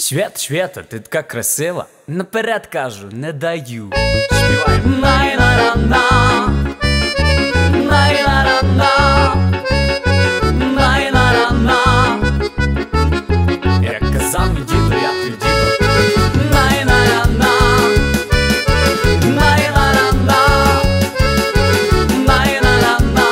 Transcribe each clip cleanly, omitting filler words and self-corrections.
Свята, ти така красива. Наперед кажу, не даю. Співаємо. Най-на-ра-на, най-на-ра-на, най-на-ра-на. Як казав мій дідо, я твій дідо. Най-на-ра-на, най-на-ра-на, най-на-ра-на.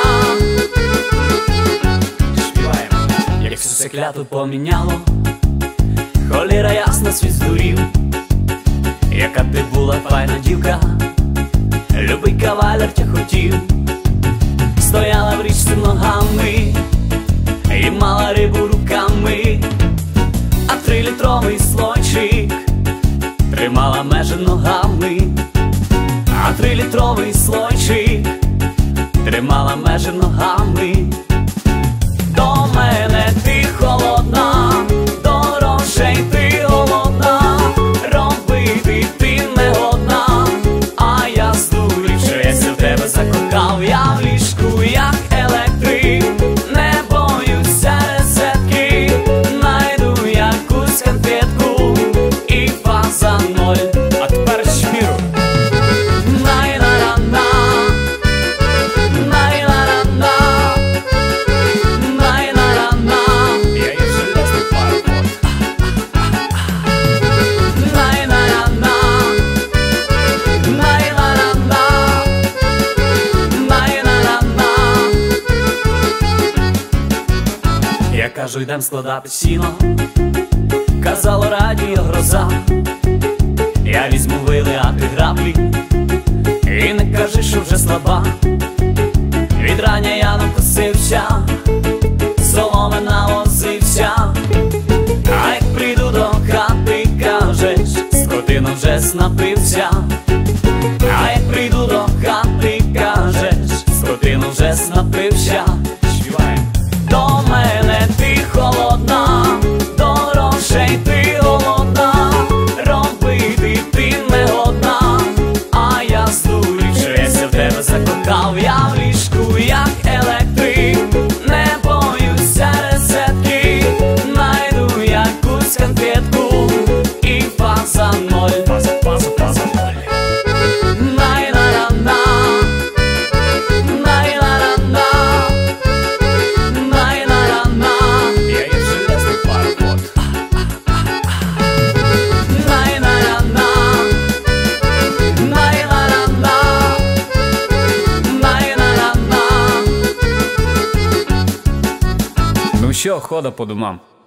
Співаємо. Як все кляту поміняло, холіра ясна, світ здурів. Яка ти була файна дівка, любий кавалер тя хотів. Стояла в річці ногами і мала рибу руками, а 3-літровий слойчик тримала межі ногами, а 3-літровий слойчик тримала межі ногами. До мене ти холодна, дорожче й ти голодна, робити ти не годна, а я здурів, що я в тебе закохав. Я в ліжку, як електрик, не боюся розетки, найду якусь конфетку і фаза ноль. А тепер шміру. Най-на-ра-на, най-на-ра-на, най-на-ра-на. Я є железний пароход. Най-на-ра-на, най-на-ра-на, най-на-ра-на. Я кажу, йдем складати сіно, казало радіо гроза. Я візьму вили, а ти граблі, і не кажи, що вже слаба. Від рання я накосився, соломи навозився, а як прийду до хати, кажеш, скотина вже напився. А як прийду до хати, кажеш, скотина вже напився. Співаємо. До мене ти холодна, дорожче й ти голодна, робити ти не годна, а я здурів, що я в тебе закохав. Я в ліжку, як електрик, не боюся розетки, найду якусь конфетку і фаза ноль. Фаза ноль. Най-на-ра-на, най-на-ра-на, най-на-ра-на. Я є железний пароход. Най-на-ра-на, най-на-ра-на, най-на-ра-на. Ну що, хода по домам.